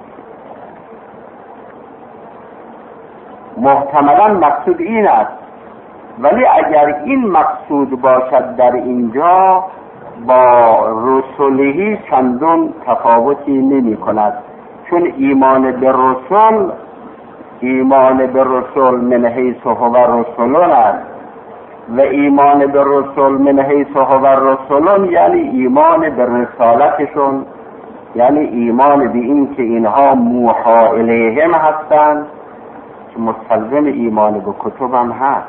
محتملا مقصود این است، ولی اگر این مقصود باشد در اینجا با رسولهی چندان تفاوتی نمی کند، چون ایمان به رسول ایمان به رسول من حیث هو رسولون است و ایمان به رسول من حیث هو رسولون یعنی ایمان به رسالتشون، یعنی ایمان به این که اینها موحی الیهم هستند، که مستلزم ایمان به کتب هم هست.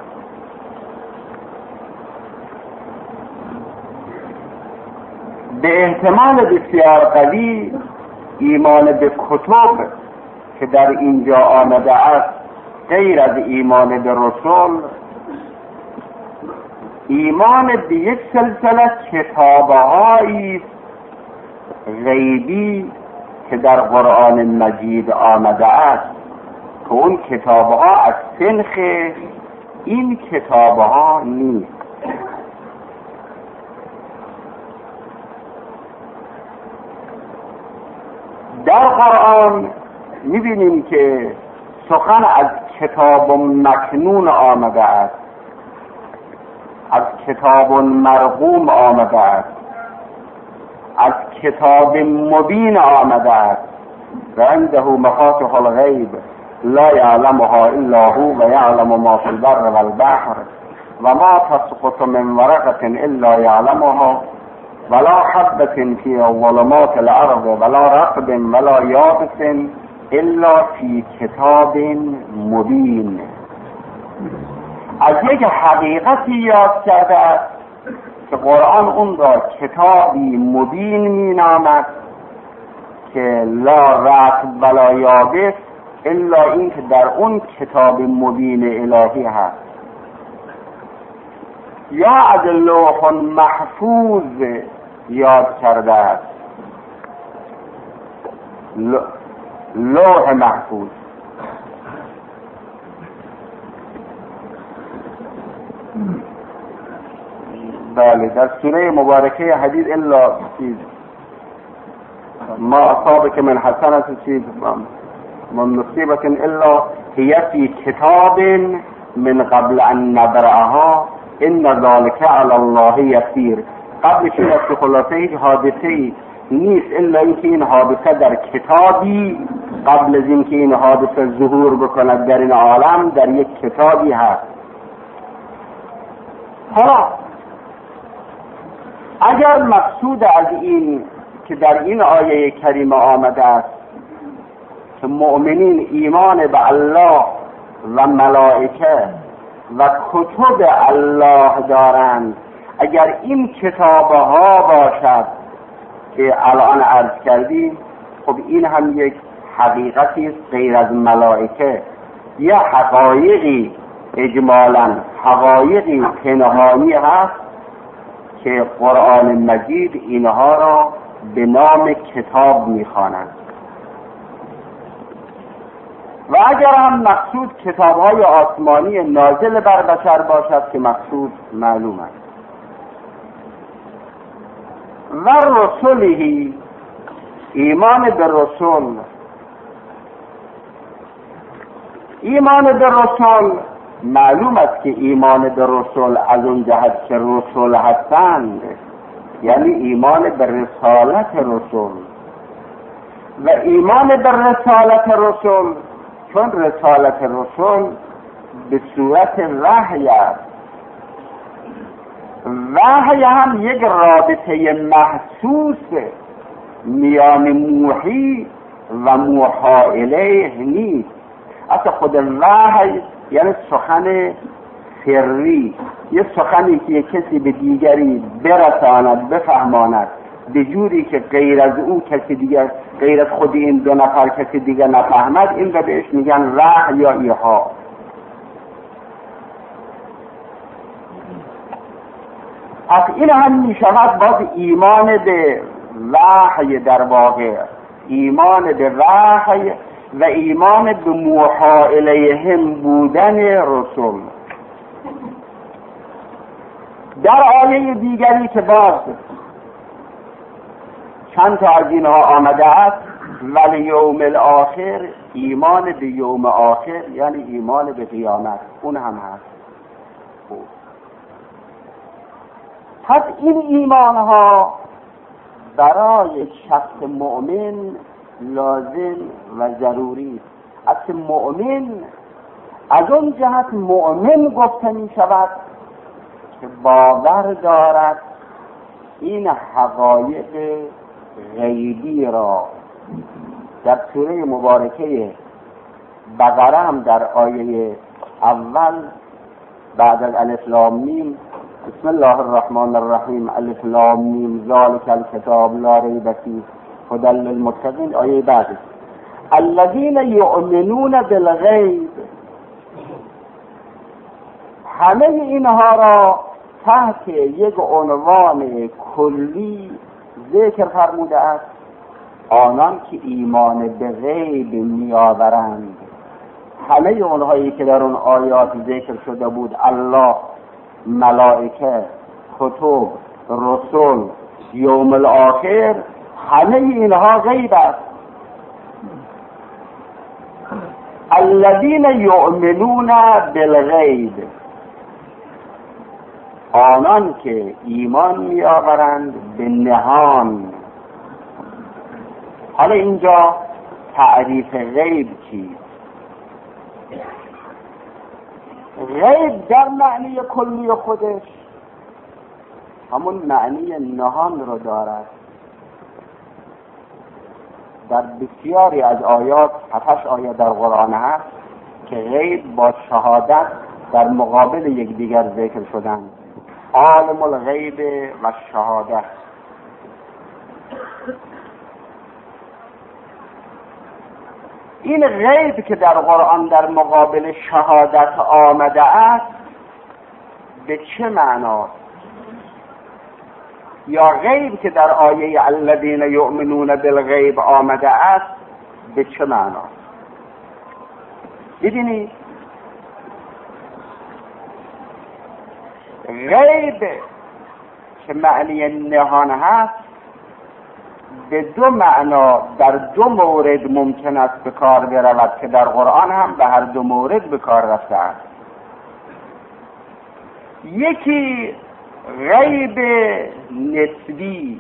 به احتمال بسیار قوی ایمان به کتب که در اینجا آمده است غیر از ایمان به رسول، ایمان به یک سلسله کتاب‌هایی غیبی که در قرآن مجید آمده است که اون کتاب‌ها از سنخ این کتاب‌ها نیست. در قرآن می‌بینیم که سخن از کتاب مکنون آمده است، از کتاب مرقوم آمده است، از کتاب مبین آمده است و عنده مفاتح الغیب لا یعلمها الا هو و یعلم ما فی البر والبحر و ما تسقط من ورقة الا یعلمها ولا حبة فی ظلمات الارض ولا رطب ولا یابس الا فی کتاب مبین. از یک حقیقتی یاد کرده است که قرآن اون را کتابی مبین می نامد که لا رطب ولا یابس الا این که در اون کتاب مبین الهی هست. یا از لوح محفوظ یاد کرده است، لوح محفوظ. بله، در سوره مبارکه حدید الا چیز ما اصابک من حسنت چیز من مصیبت الا هی فی کتاب من قبل ان نبرأها ان ذلك علی الله یسیر. قبلش این است که خلاصه هیچ حادثه‌ای نیست الا اینکه این حادثه در کتابی قبل از اینکه این حادثه ظهور بکند در این عالم در یک کتابی هست. حالا اگر مقصود از این که در این آیه کریمه آمده است که مؤمنین ایمان به الله و ملائکه و کتب الله دارند، اگر این کتابها باشد که الان عرض کردیم، خب این هم یک حقیقتی است غیر از ملائکه، یا حقایقی اجمالا حقایقی پنهانی هست که قرآن مجید اینها را به نام کتاب می‌خواند. و اگر هم مقصود کتاب‌های آسمانی نازل بر بشر باشد که مقصود معلوم است. و رسوله، ایمان به رسول. ایمان به رسول معلوم است که ایمان به رسول از اون جهت که رسول هستند، یعنی ایمان به رسالت رسول، و ایمان به رسالت رسول چون رسالت رسول به صورت وحی است، وحی هم یک رابطه محسوس میان موحی و موحی الیه نیست. اصلا خود وحی یعنی سخن سری، یه سخنی که کسی به دیگری برساند، بفهماند به جوری که غیر از او کسی دیگر، غیر از خود این دو نفر کسی دیگر نفهمد، این رو بهش میگن وحی یا ایحا. پس این هم میشود باز ایمان به وحی، در واقع ایمان به وحی و ایمان به موحی الیهم بودن رسول. در آیه دیگری که باز چند تا از اینها آمده است، ولی یوم الاخر، ایمان به یوم آخر یعنی ایمان به قیامت، اون هم هست. پس این ایمان ها برای شخص مؤمن لازم و ضروری است. از مؤمن از اون جهت مؤمن گفته می شود که باور دارد این حقایق غیبی را. در سوره مبارکه بقره هم در آیه اول بعد از الف لام میم، بسم الله الرحمن الرحیم، الف لام میم ذالک الکتاب لا ریب فیه هدی للمتقین، آیه بعد الذین یؤمنون بالغیب. همه اینها را تحت یک عنوان کلی ذکر فرموده است، آنان که ایمان به غیب میآورند. همه اونهایی که در اون آیات ذکر شده بود، الله، ملائکه، کتب، رسول، یوم الاخر، همه اینها غیب است. الذین یؤمنون بالغیب، آنان که ایمان میآورند به نهان. حالا اینجا تعریف غیب چیست؟ غیب در معنی کلی خودش همون معنی نهان رو دارد. در بسیاری از آیات، هفتش آیات در قرآن هست که غیب با شهادت در مقابل یکدیگر ذکر شدند. عالم الغیب و شهادت. این غیب که در قرآن در مقابل شهادت آمده است به چه معناست؟ یا غیب که در آیه الذین یؤمنون بالغیب آمده است به چه معناست؟ ببینید، غیب که معنی نهان هست به دو معنا در دو مورد ممکن است به کار برود که در قرآن هم به هر دو مورد به کار رفته است. یکی غیب نسبی.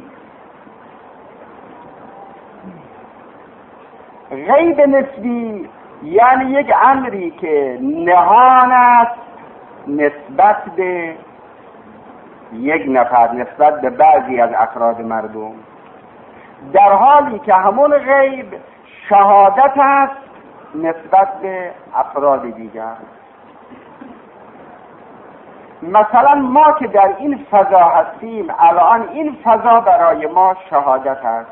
غیب نسبی یعنی یک امری که نهان است نسبت به یک نفر، نسبت به بعضی از افراد مردم، در حالی که همون غیب شهادت است نسبت به افراد دیگر. مثلا ما که در این فضا هستیم الان، این فضا برای ما شهادت است.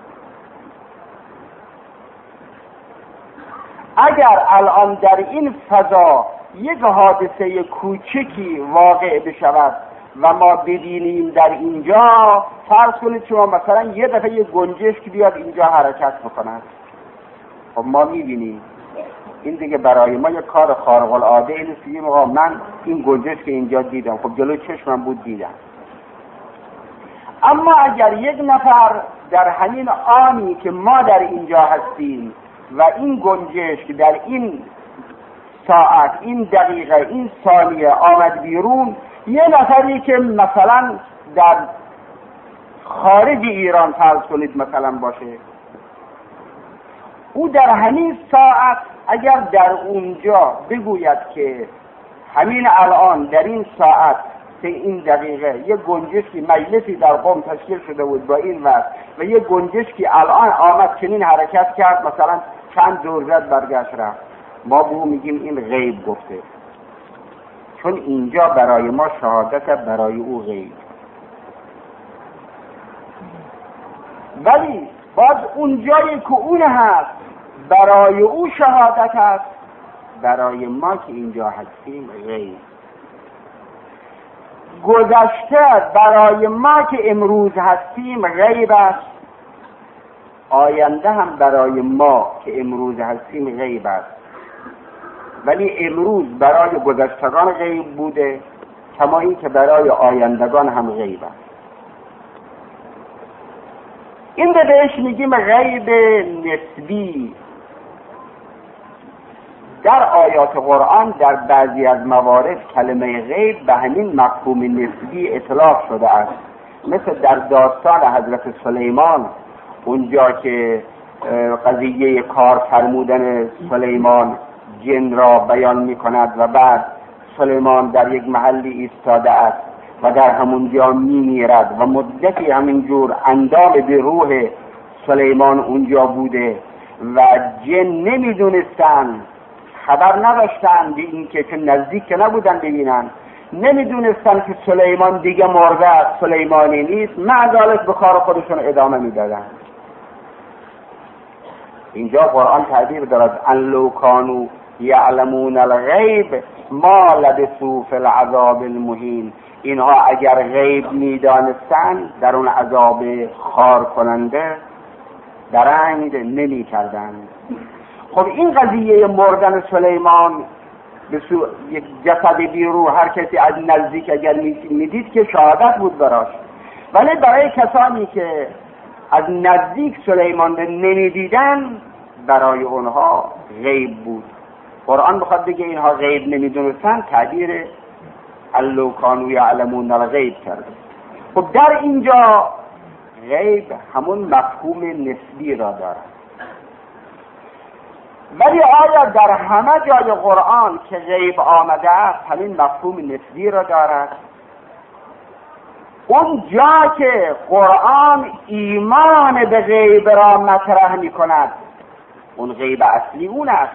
اگر الان در این فضا یک حادثه کوچکی واقع بشود و ما ببینیم در اینجا، فرض کنید شما مثلا یه دفعه یه گنجشک بیاد اینجا حرکت بکند، خب ما میبینیم، این دیگه برای ما یک کار خارق العاده نیست. میگیم آقا من این گنجشک اینجا دیدم، خب جلوی چشمم بود دیدم. اما اگر یک نفر در همین آنی که ما در اینجا هستیم و این گنجشک در این ساعت، این دقیقه، این ثانیه آمد بیرون، یه نفری که مثلا در خارج ایران فرض کنید مثلا باشه، او در همین ساعت اگر در اونجا بگوید که همین الان در این ساعت که این دقیقه یه گنجشکی مجلسی در قم تشکیل شده بود با این وقت و یه گنجشکی الان آمد چنین حرکت کرد، مثلا چند دور زد برگشت رفت، ما به او میگیم این غیب گفته، چون اینجا برای ما شهادت، برای او غیب. ولی باز اونجایی که اون هست برای او شهادت هست، برای ما که اینجا هستیم غیب. گذشته برای ما که امروز هستیم غیب است، آینده هم برای ما که امروز هستیم غیب است. ولی امروز برای گذشتگان غیب بوده، کما این که برای آیندگان هم غیب است. این به بهش میگیم غیب نسبی. در آیات قرآن در بعضی از موارد کلمه غیب به همین مفهوم نسبی اطلاق شده است، مثل در داستان حضرت سلیمان، اونجا که قضیه کار فرمودن سلیمان جن را بیان می کند و بعد سلیمان در یک محلی ایستاده است و در همونجا می میرد و مدتی همینجور اندام به روح سلیمان اونجا بوده و جن نمی دونستن، خبر نداشتن به این که چون نزدیک که نبودن ببینن، نمی دونستن که سلیمان دیگه مرده است، سلیمانی نیست، معذالک به کار خودشون ادامه می دادن. اینجا قرآن تعبیر دارد ان لو کانوا یعلمون الغیب ما لبثوا فی العذاب المهین. اینها اگر غیب میدانستند در اون عذاب خار کننده درنگ نمی کردند. خب این قضیه مردن سلیمان به سو یک جسد بی روح، هر کسی از نزدیک اگر میدید که شهادت بود براش، ولی برای کسانی که از نزدیک سلیمان نمیدیدن برای اونها غیب بود. قرآن بخواد بگه اینها غیب نمیدونستن، تعبیر لو کانوا یعلمون الغیب کرده. خب در اینجا غیب همون مفهوم نسبی را دارد. ولی آیا در همه جای قرآن که غیب آمده است همین مفهوم نسبی را دارد؟ اون جا که قرآن ایمان به غیب را مطرح می کند، اون غیب اصلی اون است.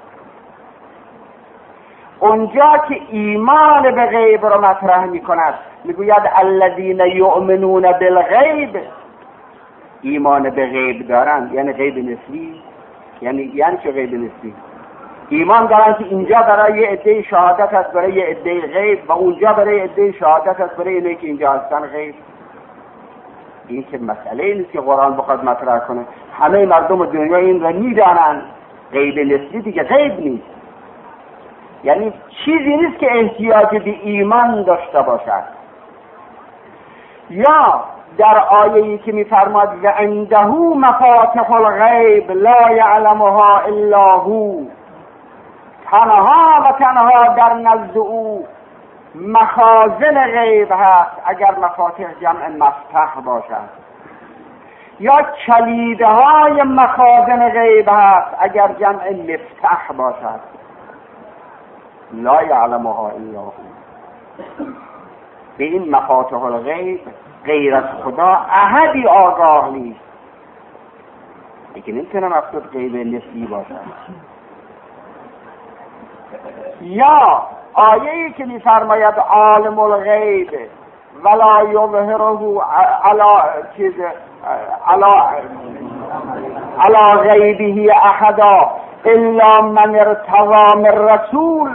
اونجا که ایمان به غیب را مطرح می کند، می گوید الذین یؤمنون بالغیب، ایمان به غیب دارند، یعنی غیب نسبی. یعنی یعنی چه غیب نسبی؟ ایمان دارن که اینجا برای یه عده شهادت هست برای یه عده غیب و اونجا برای یه عده شهادت هست برای اینه که اینجا هستن غیب. این که مسئله نیست که قرآن بخواد مطرح کنه، همه مردم دنیا این را میدانن. غیب نسبی دیگه غیب نیست، یعنی چیزی نیست که احتیاج به ایمان داشته باشد. یا در آیه‌ای که می‌فرماد و عنده مفاتح الغیب لا یعلمها الا هو، تنها و تنها در نزد او مخازن غیب هست، اگر مفاتح جمع مفتح باشد، یا کلیدهای مخازن غیب هست اگر جمع مفتح باشد. لا یعلمها الا هو. به این مفاتح الغیب غیر از خدا احدی آگاه نیست. لیکن نمیتونه مقصود غیب نسبی باشد. یا آیه‌ای که می‌فرماید عالم الغیب ولا یظهره علی چیز علی علی غیبه احدا الا من ارتضی من رسول.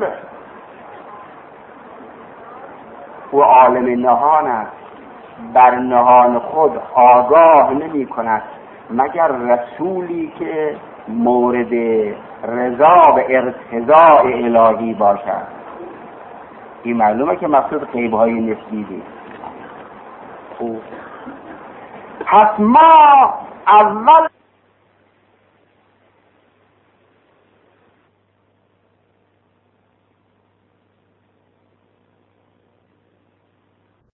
و عالم نهان است، بر نهان خود آگاه نمی کند مگر رسولی که مورد رضا و ارتضاء الهی باشد. این معلومه که مقصود غیب‌های نسبی نیست. خوب، پس ما اول